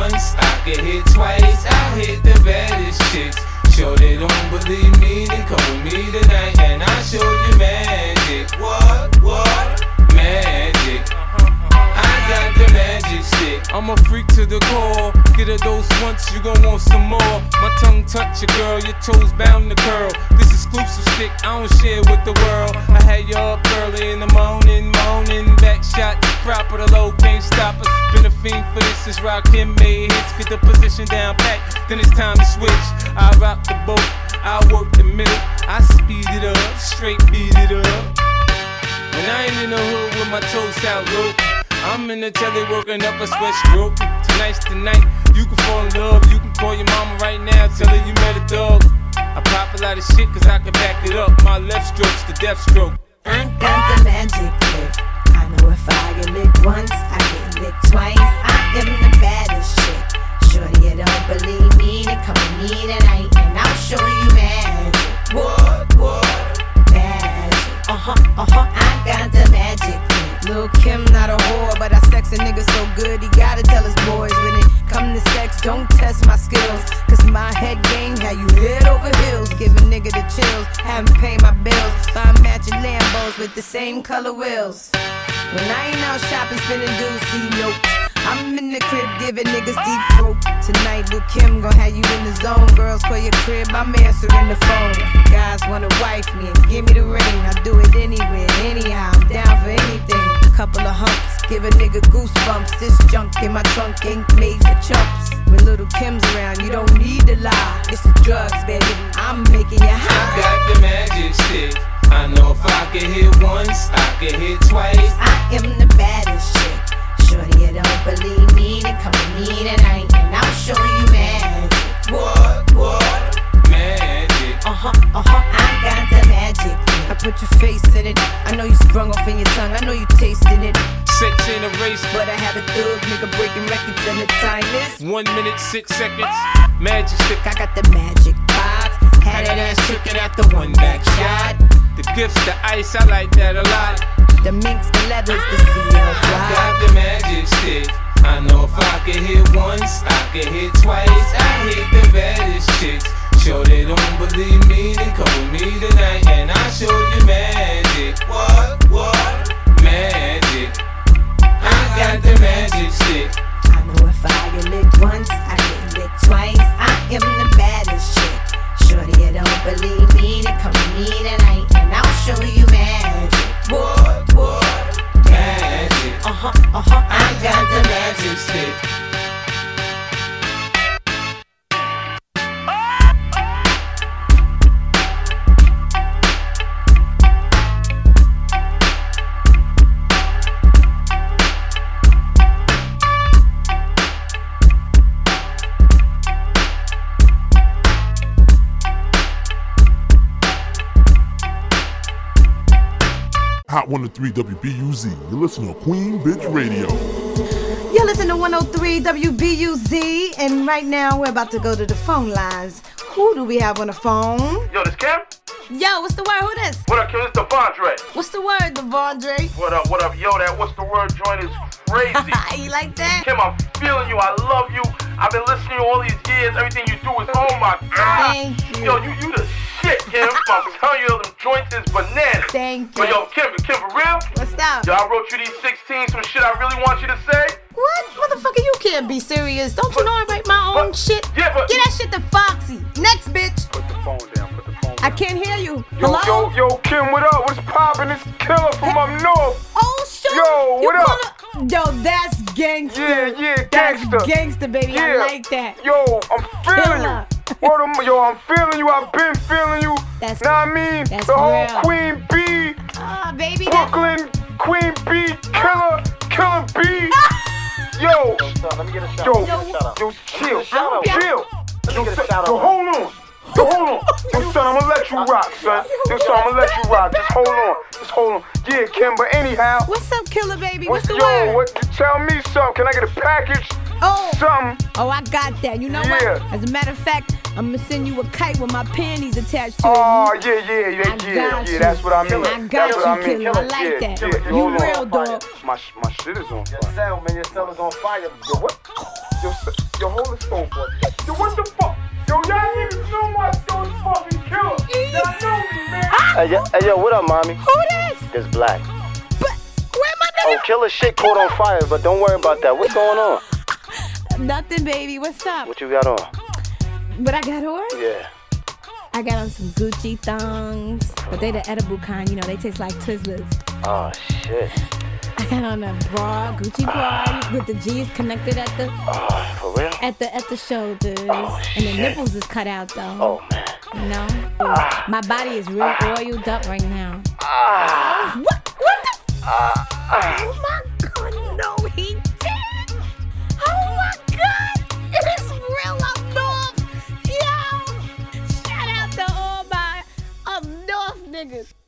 once, I can hit twice. I hit the baddest chicks. Sure they don't believe me, then come with me tonight and I'll show you magic. What? Magic. I got the magic stick. I'm a freak to the core. Get a dose once, you gon' want some more. My tongue touch your girl, your toes bound to curl. This exclusive stick, I don't share with the world. I had you up early in the morning, back shot proper, the low can't stop us. Been a fiend for this since Rakim made hits. Get the position down pat, then it's time to switch. I rock the boat, I work the middle. I speed it up, straight beat it up. When I ain't in the hood with my toes out low, I'm in the telly working up a sweat stroke. Tonight's the night, you can fall in love. You can call your mama right now, tell her you met a dog. I pop a lot of shit cause I can back it up. My left stroke's the death stroke. I got the magic trick. I know if I get licked once, I get licked twice. I am the baddest chick. Shorty, you don't believe me, then come with me tonight and I'll show you magic. What? Magic. I got the magic trick. Lil' Kim not a whore, but I sex a nigga so good he gotta tell his boys when it come to sex, don't test my skills. Cause my head game had you head over heels. Give a nigga the chills, haven't paid my bills. Buy matching Lambos with the same color wheels. When I ain't out shopping, spending dudes, nope. I'm in the crib giving niggas deep throat. Tonight, Lil' Kim gon' have you in the zone. Girls call your crib, I'm answering the phone. Guys wanna wife me and give me the ring. I do it anywhere, anyhow, I'm down for anything. Couple of humps, give a nigga goosebumps. This junk in my trunk ain't made for chumps. When Little Kim's around, you don't need to lie. It's the drugs, baby, I'm making you high. I got the magic stick. I know if I can hit once, I can hit twice. I am the baddest chick. Shorty, you don't believe me, then come with me tonight and I'll show you magic. What? Magic. I got the magic. I put your face in it. I know you sprung off in your tongue. I know you tasted it. Sex in a race, but I have a thug nigga breaking records and the time is 1 minute 6 seconds. Magic stick. I got the magic vibes. Had that ass chicken after one back shot. The gifts, the ice, I like that a lot. The minks, the leathers, the CL I got the magic stick. I know if I can hit once, I can hit twice. I hit the baddest chicks. Sure they don't believe me, then come with me tonight and I'll show you magic. What? Magic. I got the magic stick. I know if I get licked once, I get licked twice. I am the baddest chick. Shorty, you don't believe me, then come with me tonight and I'll show you magic. What? Magic. I got the magic stick. Hot 103 WBUZ. You're listening to Queen Bitch Radio. You're listening to 103 WBUZ, and right now we're about to go to the phone lines. Who do we have on the phone? Yo, this Kim? Yo, what's the word? Who this? What up, Kim? It's Devondre. What's the word, Devondre? What up? Yo, that what's the word joint is crazy. You like that? Kim, I'm feeling you. I love you. I've been listening to you all these years. Everything you do is, oh my God. Thank you. Yo, you the shit, Kim. I'm telling you, them joints is bananas. Thank you. But yo, Kim, for real? What's up? Yo, I wrote you these 16, some shit I really want you to say. What? Motherfucker, you can't be serious. Don't you know I write my own shit? Yeah, but... Get that shit to Foxy. Next, bitch. Put the phone down. I can't hear you. Hello? Yo, Kim, what up? What's poppin'? It's Killer from up north. Oh, shit. Yo, what up? Yo, that's gangster. Yeah, that's gangster. Gangster, baby. Yeah. I like that. Yo, I'm feeling you. Yo, I'm feeling you. I've been feeling you. That's know what I mean? That's the whole real. Queen B. Baby. Brooklyn, Queen B. Killer B. Yo. Let me get a shout out. Yo, chill. Yo, hold on. Yo, son, I'ma let you rock, son. Just hold on. Yeah, Kim, but anyhow. What's up, Killer baby? What's the word? Tell me something. Can I get a package? Oh. Something. Oh, I got that. You know what? As a matter of fact, I'ma send you a kite with my panties attached to it. Oh, yeah. That's what I mean. I got you, killer. I like that. You real, dog. My shit is on fire. Your cell is on fire. Yo, what? Yo, hold this phone, boy. Yo, what the fuck? Yo, y'all niggas know my son's fucking killer. Y'all know me, man. Hey, yo, what up, mommy? Who this? This Black. But where my nigga? Oh, killer shit caught on fire, but don't worry about that. What's going on? Nothing, baby. What's up? What you got on? What I got on? Yeah. I got on some Gucci thongs, but they the edible kind. You know, they taste like Twizzlers. Oh, shit. I got on a bra, Gucci bra, with the G's connected at the for real? at the shoulders, Oh, and the shit. nipples is cut out though. Oh, man. You know, my body is real oiled up right now. What the? Oh my God, no, he did. Oh my God, it's real up north. Yo, shout out to all my up north niggas.